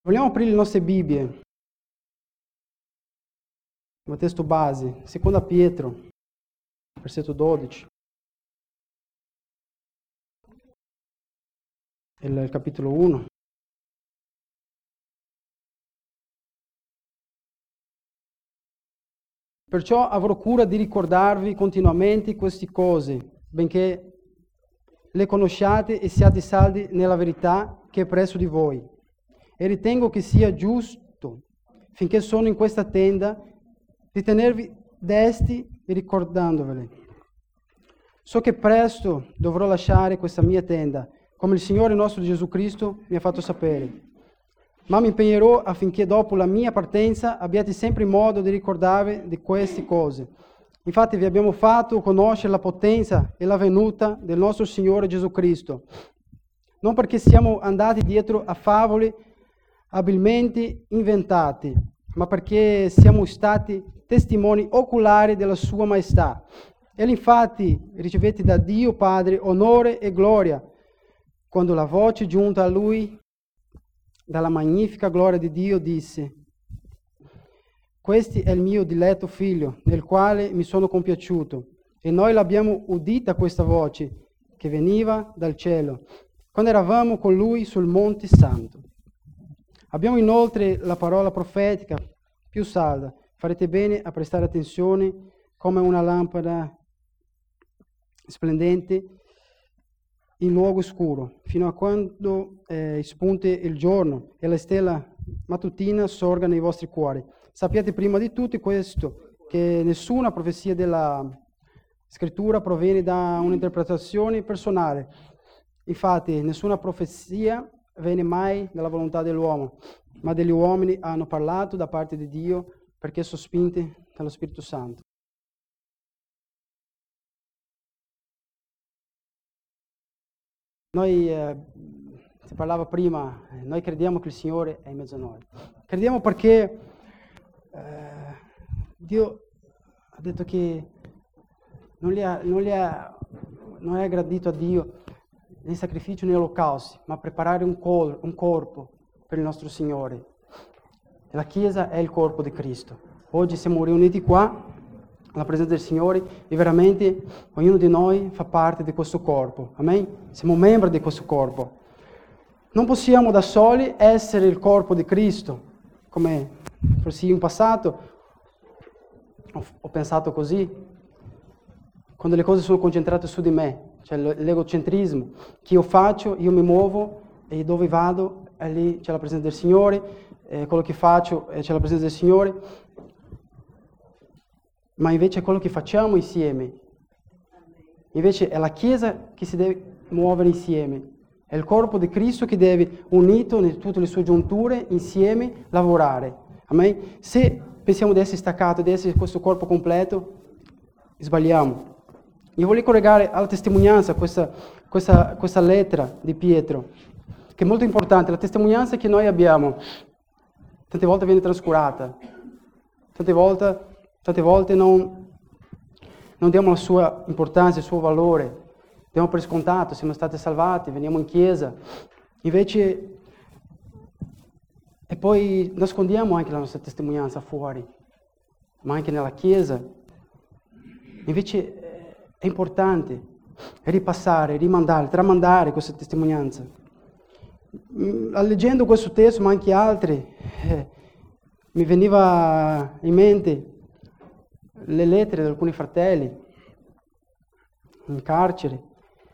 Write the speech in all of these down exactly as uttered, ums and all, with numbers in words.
Vogliamo aprire le nostre Bibbie, il testo base, seconda Pietro, versetto dodici, il, il capitolo uno. Perciò avrò cura di ricordarvi continuamente queste cose, benché le conosciate e siate saldi nella verità che è presso di voi. E ritengo che sia giusto, finché sono in questa tenda, di tenervi desti e ricordandovele. So che presto dovrò lasciare questa mia tenda, come il Signore nostro Gesù Cristo mi ha fatto sapere. Ma mi impegnerò affinché dopo la mia partenza abbiate sempre modo di ricordarvi di queste cose. Infatti vi abbiamo fatto conoscere la potenza e la venuta del nostro Signore Gesù Cristo, non perché siamo andati dietro a favole abilmente inventati, ma perché siamo stati testimoni oculari della sua maestà. Egli infatti ricevette da Dio Padre onore e gloria, quando la voce giunta a lui dalla magnifica gloria di Dio disse: «Questo è il mio diletto figlio, nel quale mi sono compiaciuto». E noi l'abbiamo udita questa voce che veniva dal cielo, quando eravamo con lui sul Monte Santo. Abbiamo inoltre la parola profetica più salda. Farete bene a prestare attenzione come una lampada splendente in luogo scuro, fino a quando eh, spunte il giorno e la stella mattutina sorga nei vostri cuori. Sappiate prima di tutto questo, che nessuna profezia della Scrittura proviene da un'interpretazione personale. Infatti, nessuna profezia viene mai dalla volontà dell'uomo, ma degli uomini hanno parlato da parte di Dio perché sospinti dallo Spirito Santo. Noi, eh, si parlava prima, eh, noi crediamo che il Signore è in mezzo a noi. Crediamo perché eh, Dio ha detto che non, gli ha, non, gli ha, non è gradito a Dio né sacrificio né olocausti, ma preparare un, cor- un corpo per il nostro Signore. La Chiesa è il corpo di Cristo. Oggi siamo riuniti qua, alla presenza del Signore, e veramente ognuno di noi fa parte di questo corpo. Amen? Siamo membri di questo corpo. Non possiamo da soli essere il corpo di Cristo, come forse in passato ho, ho pensato così, quando le cose sono concentrate su di me. Cioè l'egocentrismo, che io faccio, io mi muovo e dove vado, è lì c'è la presenza del Signore, eh, quello che faccio eh, c'è la presenza del Signore, ma invece è quello che facciamo insieme. Invece è la Chiesa che si deve muovere insieme, è il corpo di Cristo che deve, unito in tutte le sue giunture, insieme lavorare. Amen? Se pensiamo di essere staccato, di essere questo corpo completo, sbagliamo. Io voglio collegare alla testimonianza questa, questa, questa lettera di Pietro, che è molto importante. La testimonianza che noi abbiamo tante volte viene trascurata, tante volte, tante volte non, non diamo la sua importanza, il suo valore, diamo per scontato, siamo stati salvati, veniamo in chiesa, invece, e poi nascondiamo anche la nostra testimonianza fuori, ma anche nella chiesa. Invece è importante ripassare, rimandare, tramandare questa testimonianza. Leggendo questo testo, ma anche altri, eh, mi veniva in mente le lettere di alcuni fratelli in carcere,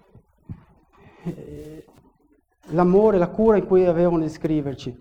eh, l'amore, la cura in cui avevano di scriverci.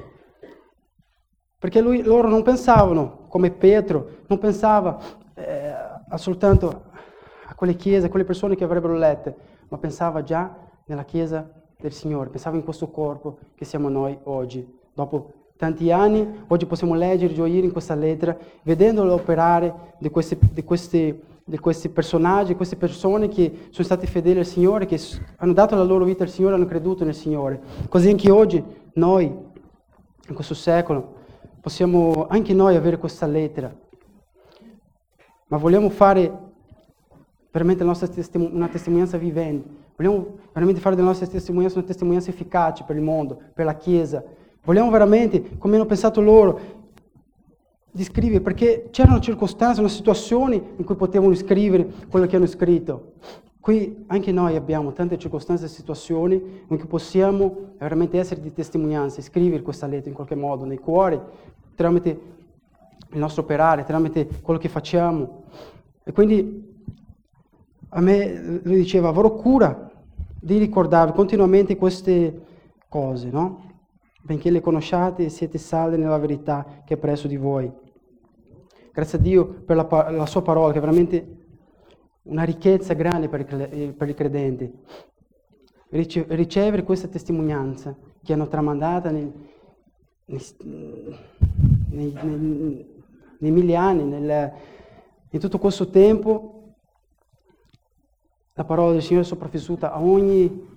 Perché lui, loro non pensavano, come Pietro, non pensava eh, soltanto a quelle chiese, a quelle persone che avrebbero lette, ma pensava già nella Chiesa del Signore, pensava in questo corpo che siamo noi oggi. Dopo tanti anni, oggi possiamo leggere e gioire in questa lettera, vedendo l'operare di questi, di, questi, di questi personaggi, queste persone che sono state fedeli al Signore, che hanno dato la loro vita al Signore, hanno creduto nel Signore. Così anche oggi, noi, in questo secolo, possiamo anche noi avere questa lettera, ma vogliamo fare veramente la nostra testim- una testimonianza vivente, vogliamo veramente fare della nostra testimonianza una testimonianza efficace per il mondo, per la Chiesa, Vogliamo veramente, come hanno pensato loro, di scrivere, perché c'erano circostanze, una situazioni in cui potevano scrivere quello che hanno scritto. Qui anche noi abbiamo tante circostanze e situazioni in cui possiamo veramente essere di testimonianza, scrivere questa lettera in qualche modo nei cuori, tramite il nostro operare, tramite quello che facciamo. E quindi a me lui diceva, avrò cura di ricordarvi continuamente queste cose, no? Benché le conosciate e siete saldi nella verità che è presso di voi. Grazie a Dio per la, la sua parola, che è veramente una ricchezza grande per i, per i credenti. Rice, ricevere questa testimonianza che hanno tramandata nei, nei, nei, nei, nei mille anni, nel, in tutto questo tempo, la parola del Signore è sopravvissuta a ogni,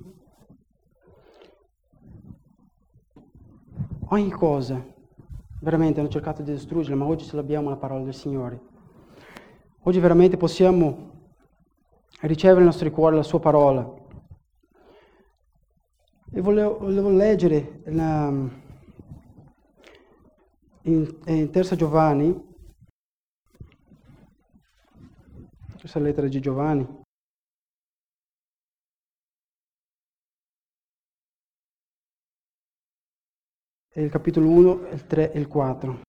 ogni cosa. Veramente hanno cercato di distruggerla, ma oggi ce l'abbiamo la parola del Signore. Oggi veramente possiamo ricevere nei nostri cuori la sua parola. E volevo, volevo leggere la, in, in Terza Giovanni, questa lettera di Giovanni, è il capitolo uno, il tre e il quattro.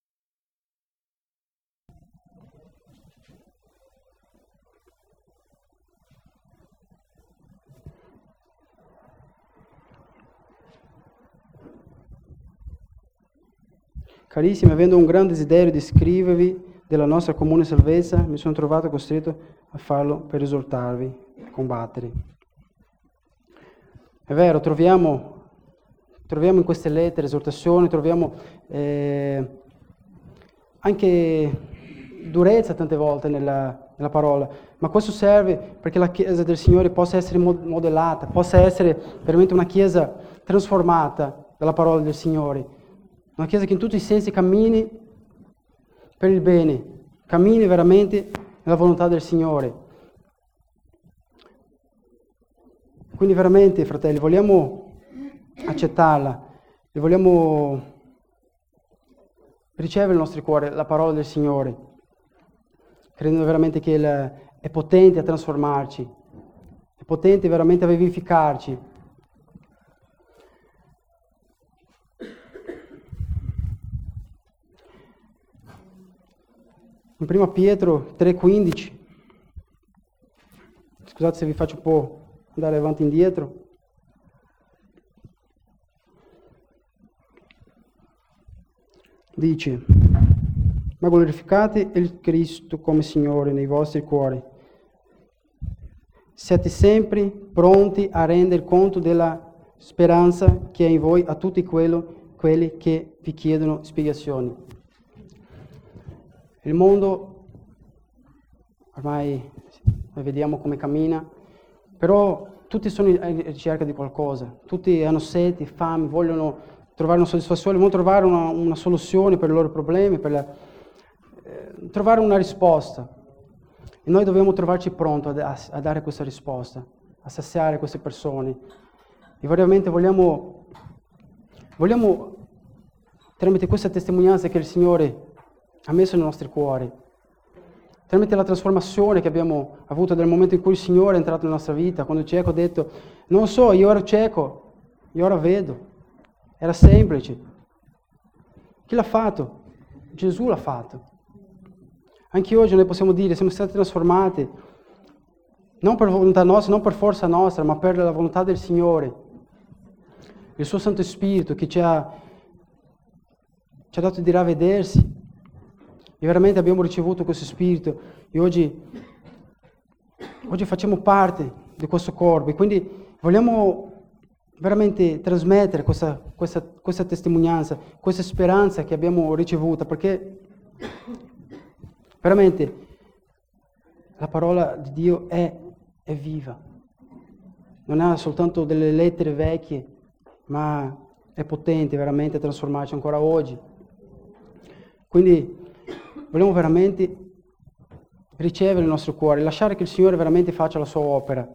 Carissimi, avendo un gran desiderio di scrivervi della nostra comune salvezza, mi sono trovato costretto a farlo per esortarvi a combattere. È vero, troviamo... Troviamo in queste lettere, esortazioni, troviamo eh, anche durezza tante volte nella, nella parola, ma questo serve perché la Chiesa del Signore possa essere modellata, possa essere veramente una Chiesa trasformata dalla parola del Signore, una Chiesa che in tutti i sensi cammini per il bene, cammini veramente nella volontà del Signore. Quindi veramente, fratelli, vogliamo accettarla e vogliamo ricevere nel nostro cuore la parola del Signore, credendo veramente che è potente a trasformarci, è potente veramente a vivificarci. In prima Pietro tre quindici, scusate se vi faccio un po' andare avanti e indietro, dice, ma glorificate il Cristo come Signore nei vostri cuori. Siate sempre pronti a rendere conto della speranza che è in voi a tutti quello, quelli che vi chiedono spiegazioni. Il mondo, ormai vediamo come cammina, però tutti sono in ricerca di qualcosa, tutti hanno sete, fame, vogliono trovare una soddisfazione, vogliono trovare una, una soluzione per i loro problemi, per la, eh, trovare una risposta. E noi dobbiamo trovarci pronti a, a dare questa risposta, a saziare queste persone. E veramente vogliamo, vogliamo, tramite questa testimonianza che il Signore ha messo nei nostri cuori, tramite la trasformazione che abbiamo avuto dal momento in cui il Signore è entrato nella nostra vita, quando il cieco ha detto, non so, io ero cieco, io ora vedo. Era semplice. Chi l'ha fatto? Gesù l'ha fatto. Anche oggi noi possiamo dire, siamo stati trasformati, non per volontà nostra, non per forza nostra, ma per la volontà del Signore. Il suo Santo Spirito che ci ha, ci ha dato di ravvedersi. E veramente abbiamo ricevuto questo Spirito. E oggi, oggi facciamo parte di questo corpo. E quindi vogliamo veramente trasmettere questa, questa, questa testimonianza, questa speranza che abbiamo ricevuta, perché veramente la parola di Dio è, è viva. Non ha soltanto delle lettere vecchie, ma è potente veramente a trasformarci ancora oggi. Quindi vogliamo veramente ricevere il nostro cuore, lasciare che il Signore veramente faccia la sua opera.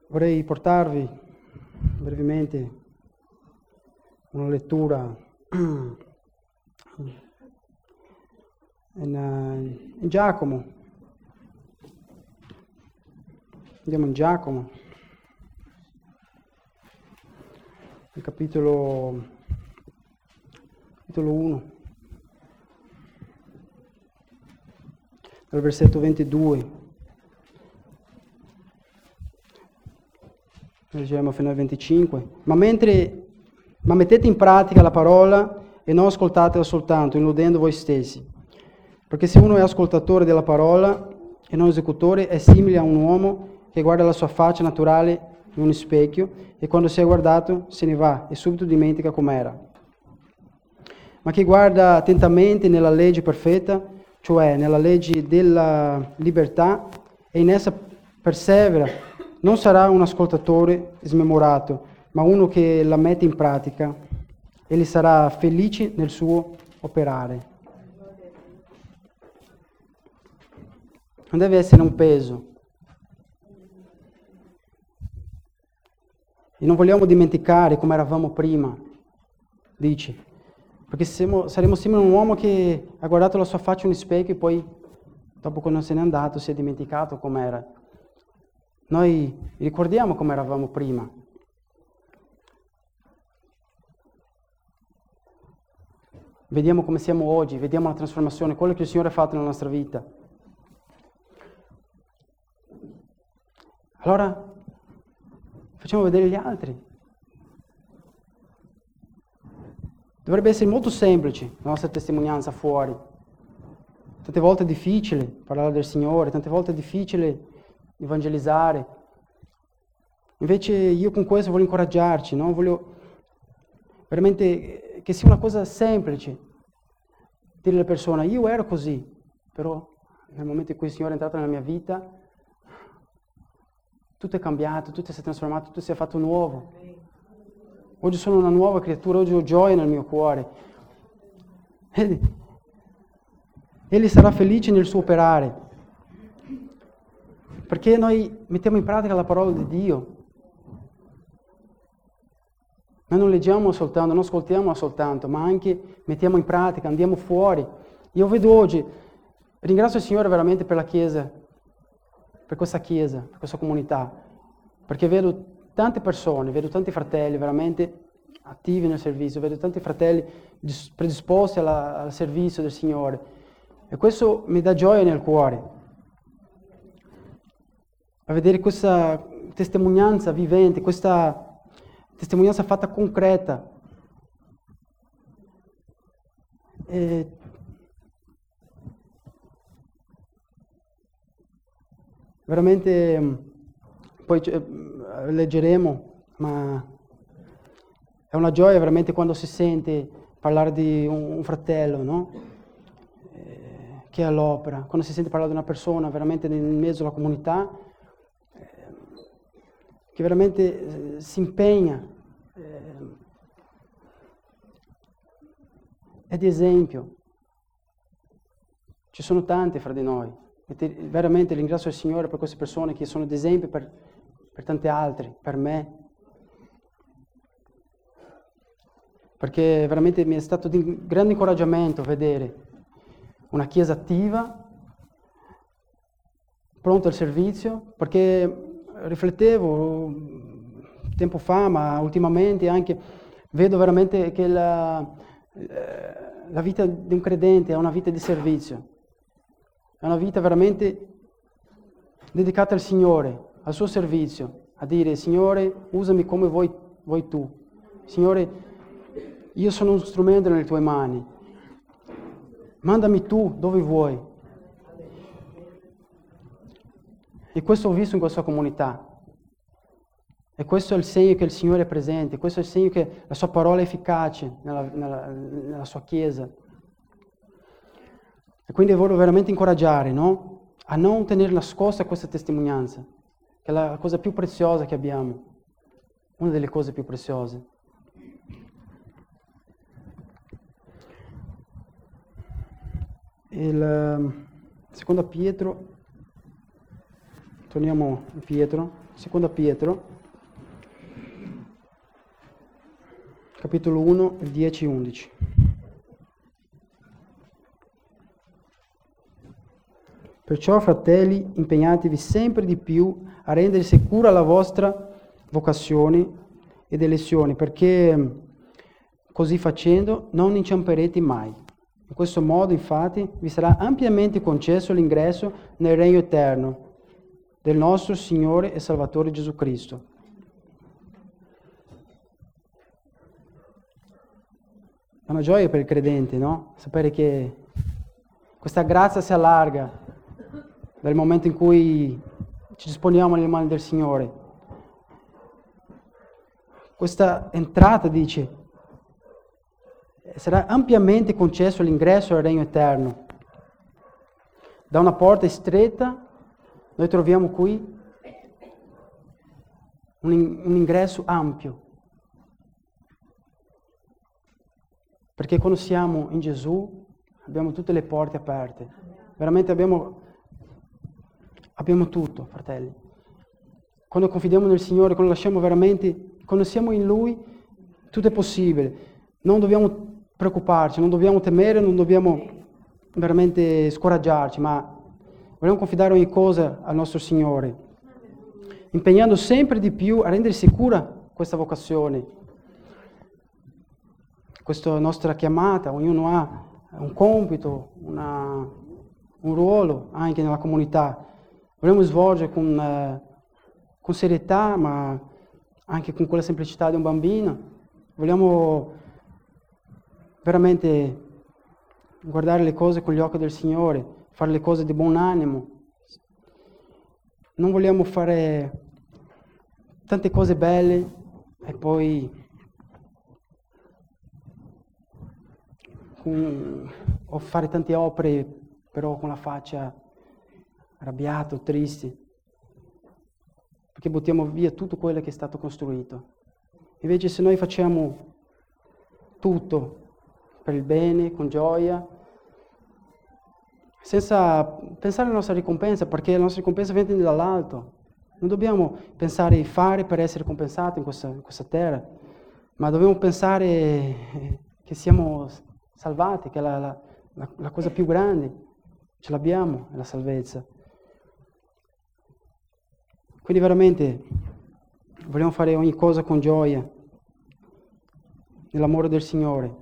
vorrei portarvi brevemente una lettura in, uh, in Giacomo. Andiamo in Giacomo, il capitolo, capitolo uno, dal versetto ventidue. Leggeremo fino al venticinque. Ma mentre ma mettete in pratica la parola e non ascoltatela soltanto, illudendo voi stessi. Perché se uno è ascoltatore della parola e non esecutore, è simile a un uomo che guarda la sua faccia naturale in uno specchio e quando si è guardato se ne va e subito dimentica com'era. Ma chi guarda attentamente nella legge perfetta, cioè nella legge della libertà, e in essa persevera, non sarà un ascoltatore smemorato, ma uno che la mette in pratica e gli sarà felice nel suo operare. Non deve essere un peso. E non vogliamo dimenticare come eravamo prima, dice, perché siamo, saremo simili a un uomo che ha guardato la sua faccia in un specchio e poi, dopo quando se n'è andato, si è dimenticato com'era. Noi ricordiamo come eravamo prima. Vediamo come siamo oggi, vediamo la trasformazione, quello che il Signore ha fatto nella nostra vita. Allora, facciamo vedere gli altri. Dovrebbe essere molto semplice la nostra testimonianza fuori. Tante volte è difficile parlare del Signore, tante volte è difficile evangelizzare. Invece io con questo voglio incoraggiarci, no? Voglio veramente che sia una cosa semplice dire alle persone, io ero così, però nel momento in cui il Signore è entrato nella mia vita, tutto è cambiato, tutto si è trasformato, tutto si è fatto nuovo. Oggi sono una nuova creatura, oggi ho gioia nel mio cuore. Egli, egli sarà felice nel suo operare. Perché noi mettiamo in pratica la parola di Dio. Noi non leggiamo soltanto, non ascoltiamo soltanto, ma anche mettiamo in pratica, andiamo fuori. Io vedo oggi, ringrazio il Signore veramente per la Chiesa, per questa Chiesa, per questa comunità, perché vedo tante persone, vedo tanti fratelli veramente attivi nel servizio, vedo tanti fratelli predisposti alla, al servizio del Signore e questo mi dà gioia nel cuore. A vedere questa testimonianza vivente, questa testimonianza fatta concreta. E veramente, poi leggeremo, ma è una gioia veramente quando si sente parlare di un fratello, no? Eh, che è all'opera, quando si sente parlare di una persona veramente nel mezzo della comunità, che veramente eh, si impegna, eh, è di esempio. Ci sono tanti fra di noi, e te, veramente ringrazio il Signore per queste persone che sono di esempio per, per tanti altri, per me, perché veramente mi è stato di grande incoraggiamento vedere una Chiesa attiva, pronta al servizio, perché riflettevo tempo fa, ma ultimamente anche vedo veramente che la, la vita di un credente è una vita di servizio, è una vita veramente dedicata al Signore, al suo servizio, a dire Signore usami come vuoi, vuoi tu, Signore io sono un strumento nelle tue mani, mandami tu dove vuoi. E questo ho visto in questa comunità. E questo è il segno che il Signore è presente, questo è il segno che la sua parola è efficace nella, nella, nella sua Chiesa. E quindi voglio veramente incoraggiare, no? A non tenere nascosta questa testimonianza, che è la cosa più preziosa che abbiamo, una delle cose più preziose. Il secondo Pietro, torniamo a Pietro, seconda Pietro, capitolo uno, dieci undici. Perciò, fratelli, impegnatevi sempre di più a rendere sicura la vostra vocazione ed elezione, perché così facendo non inciamperete mai. In questo modo, infatti, vi sarà ampiamente concesso l'ingresso nel regno eterno del nostro Signore e Salvatore Gesù Cristo. È una gioia per il credente, no? Sapere che questa grazia si allarga dal momento in cui ci disponiamo nelle mani del Signore. Questa entrata, dice, sarà ampiamente concesso l'ingresso al regno eterno. Da una porta stretta noi troviamo qui un, in, un ingresso ampio. Perché quando siamo in Gesù abbiamo tutte le porte aperte. Veramente abbiamo, abbiamo tutto, fratelli. Quando confidiamo nel Signore, quando lasciamo veramente, quando siamo in Lui, tutto è possibile. Non dobbiamo preoccuparci, non dobbiamo temere, non dobbiamo veramente scoraggiarci, ma vogliamo confidare ogni cosa al nostro Signore, impegnando sempre di più a rendere sicura questa vocazione, questa nostra chiamata. Ognuno ha un compito, una, un ruolo anche nella comunità. Vogliamo svolgere con, eh, con serietà, ma anche con quella semplicità di un bambino. Vogliamo veramente guardare le cose con gli occhi del Signore, fare le cose di buon animo. Non vogliamo fare tante cose belle e poi con, o fare tante opere però con la faccia arrabbiata o tristi, perché buttiamo via tutto quello che è stato costruito. Invece se noi facciamo tutto per il bene, con gioia, senza pensare alla nostra ricompensa, perché la nostra ricompensa viene dall'alto. Non dobbiamo pensare di fare per essere compensati in questa, in questa terra, ma dobbiamo pensare che siamo salvati, che la, la, la, la cosa più grande ce l'abbiamo, è la salvezza. Quindi veramente vogliamo fare ogni cosa con gioia, nell'amore del Signore.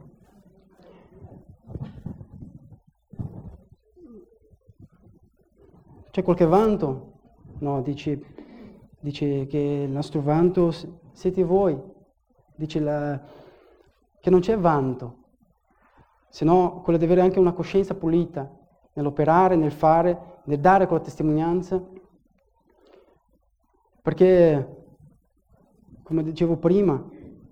C'è qualche vanto? No, dice, dice che il nostro vanto siete voi. Dice la, che non c'è vanto, se no quello di avere anche una coscienza pulita nell'operare, nel fare, nel dare quella testimonianza. Perché, come dicevo prima,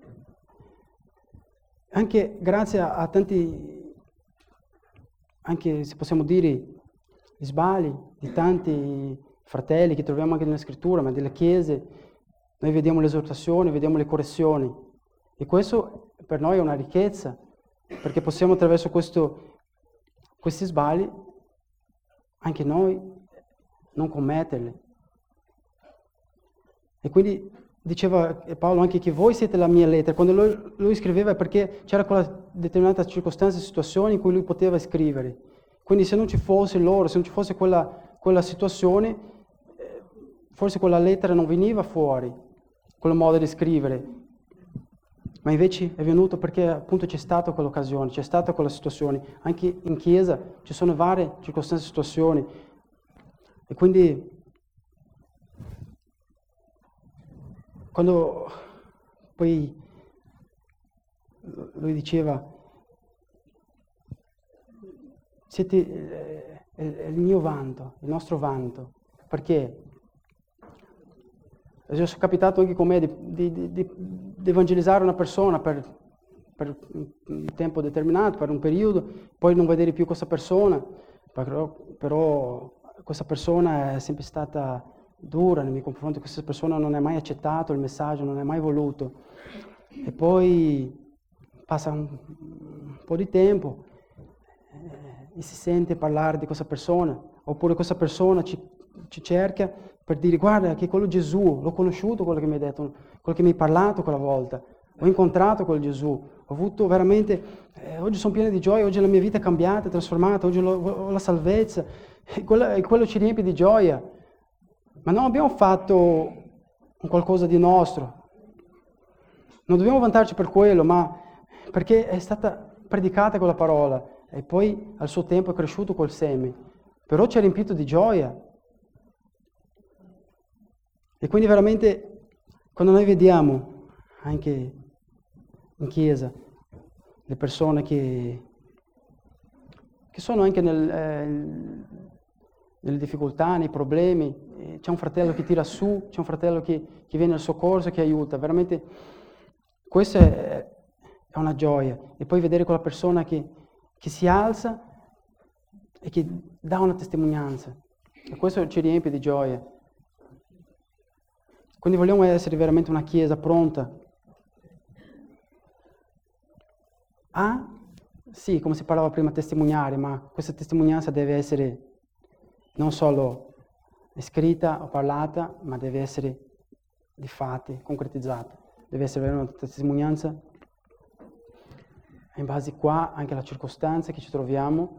anche grazie a, a tanti, anche se possiamo dire, gli sbagli di tanti fratelli che troviamo anche nella scrittura, ma delle chiese, noi vediamo l'esortazione, vediamo le correzioni, e questo per noi è una ricchezza, perché possiamo attraverso questo, questi sbagli anche noi non commetterli. E quindi diceva Paolo anche che voi siete la mia lettera. Quando lui, lui scriveva è perché c'era quella determinata circostanza e situazione in cui lui poteva scrivere. Quindi se non ci fosse loro, se non ci fosse quella, quella situazione, forse quella lettera non veniva fuori, quel modo di scrivere. Ma invece è venuto perché appunto c'è stata quell'occasione, c'è stata quella situazione. Anche in chiesa ci sono varie circostanze e situazioni. E quindi quando poi lui diceva siete è il mio vanto, il nostro vanto, perché è capitato anche con me di, di, di, di evangelizzare una persona per, per un tempo determinato, per un periodo, poi non vedere più questa persona, però, però questa persona è sempre stata dura nei miei confronti, questa persona non ha mai accettato il messaggio, non è mai voluto. E poi passa un, un po' di tempo eh, e si sente parlare di questa persona, oppure questa persona ci, ci cerca per dire guarda che quello Gesù, l'ho conosciuto quello che mi hai detto, quello che mi hai parlato quella volta, ho incontrato quel Gesù, ho avuto veramente, eh, oggi sono pieno di gioia, oggi la mia vita è cambiata, è trasformata, oggi ho, ho la salvezza, e quello, e quello ci riempie di gioia. Ma non abbiamo fatto un qualcosa di nostro, non dobbiamo vantarci per quello, ma perché è stata predicata quella parola e poi al suo tempo è cresciuto col seme, però ci ha riempito di gioia. E quindi veramente quando noi vediamo anche in chiesa le persone che, che sono anche nel, eh, nelle difficoltà, nei problemi, eh, c'è un fratello che tira su, c'è un fratello che, che viene al soccorso, che aiuta, veramente questa è, è una gioia. E poi vedere quella persona che, che si alza e che dà una testimonianza, e questo ci riempie di gioia. Quindi vogliamo essere veramente una chiesa pronta a, sì, come si parlava prima, testimoniare, ma questa testimonianza deve essere non solo scritta o parlata, ma deve essere di fatti, concretizzata. Deve essere una testimonianza in base qua anche alla circostanza che ci troviamo.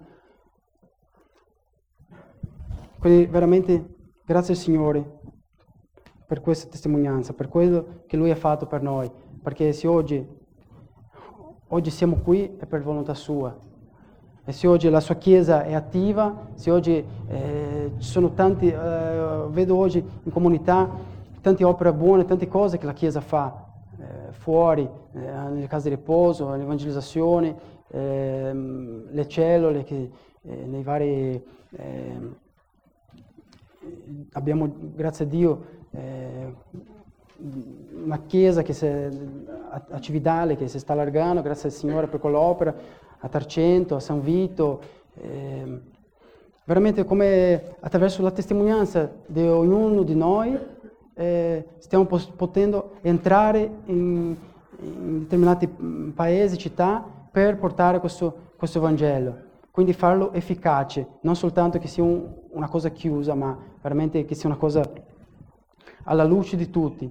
Quindi veramente grazie al Signore per questa testimonianza, per quello che Lui ha fatto per noi, perché se oggi, oggi siamo qui è per volontà Sua, e se oggi la Sua Chiesa è attiva, se oggi eh, ci sono tanti, eh, vedo oggi in comunità tante opere buone, tante cose che la Chiesa fa, eh, fuori, eh, nelle case di riposo, l'evangelizzazione, eh, le cellule, che, eh, nei vari... Eh, abbiamo, grazie a Dio, Eh, una chiesa che si, a, a Cividale che si sta allargando, grazie al Signore per quell'opera, a Tarcento, a San Vito, eh, veramente come attraverso la testimonianza di ognuno di noi eh, stiamo pos- potendo entrare in, in determinati paesi, città, per portare questo, questo Vangelo, quindi farlo efficace, non soltanto che sia un, una cosa chiusa, ma veramente che sia una cosa alla luce di tutti.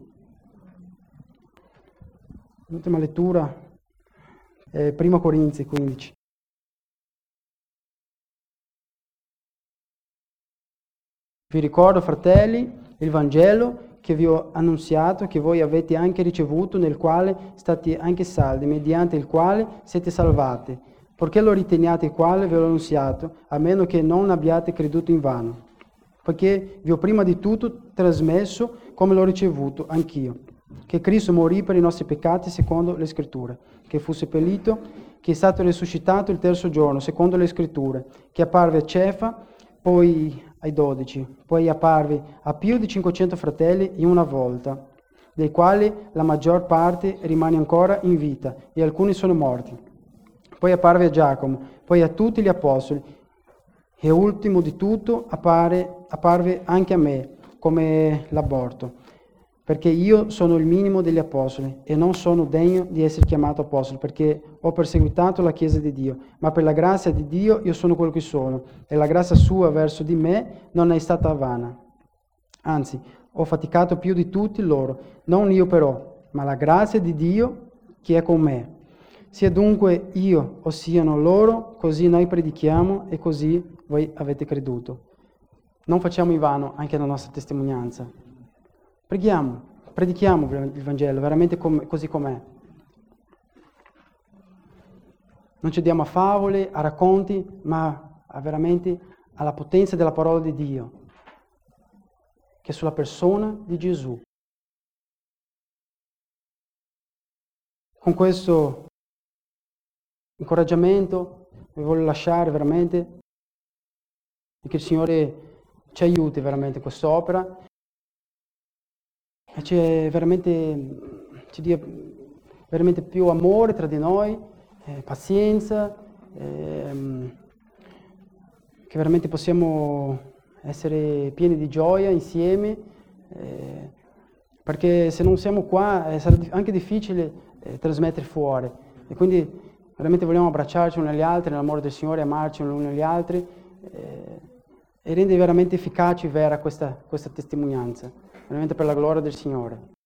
L'ultima lettura è Prima Corinzi quindici. Vi ricordo, fratelli, il Vangelo che vi ho annunziato, che voi avete anche ricevuto, nel quale state anche saldi, mediante il quale siete salvati. Perché lo riteniate il quale ve l'ho annunziato, a meno che non abbiate creduto in vano. Perché vi ho prima di tutto trasmesso, come l'ho ricevuto anch'io, che Cristo morì per i nostri peccati secondo le Scritture, che fu seppellito, che è stato risuscitato il terzo giorno secondo le Scritture, che apparve a Cefa, poi ai dodici, poi apparve a più di cinquecento fratelli in una volta, dei quali la maggior parte rimane ancora in vita e alcuni sono morti. Poi apparve a Giacomo, poi a tutti gli apostoli, e ultimo di tutto appare, apparve anche a me, come l'aborto, perché io sono il minimo degli apostoli e non sono degno di essere chiamato apostolo, perché ho perseguitato la Chiesa di Dio, ma per la grazia di Dio io sono quello che sono, e la grazia sua verso di me non è stata vana. Anzi, ho faticato più di tutti loro, non io però, ma la grazia di Dio che è con me. Sia dunque io o siano loro, così noi predichiamo e così voi avete creduto. Non facciamo in vano anche la nostra testimonianza. Preghiamo, predichiamo il Vangelo veramente com- così com'è. Non ci diamo a favole, a racconti, ma a veramente alla potenza della parola di Dio, che è sulla persona di Gesù. Con questo incoraggiamento vi voglio lasciare veramente e che il Signore ci aiuti veramente in quest'opera e ci, veramente, ci dia veramente più amore tra di noi, eh, pazienza, eh, che veramente possiamo essere pieni di gioia insieme, eh, perché se non siamo qua eh, sarà anche difficile eh, trasmettere fuori, e quindi veramente vogliamo abbracciarci uno agli altri nell'amore del Signore, amarci uno agli altri, eh, e rende veramente efficace e vera questa, questa testimonianza, veramente per la gloria del Signore.